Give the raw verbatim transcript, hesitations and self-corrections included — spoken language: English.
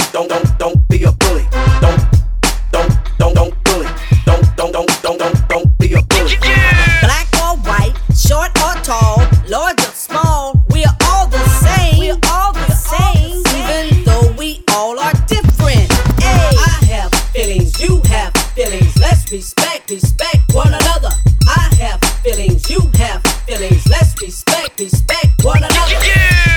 don't, don't, don't be a bully. Don't, don't, don't, don't bully. Don't, don't, don't, don't, don't, don't be a bully. Black or white, short or tall, large or small, we are all the same. We are all the same, even though we all are different. Hey, I have feelings, you have feelings. Let's respect, respect one another. I have feelings, you have feelings. Let's respect, respect one another.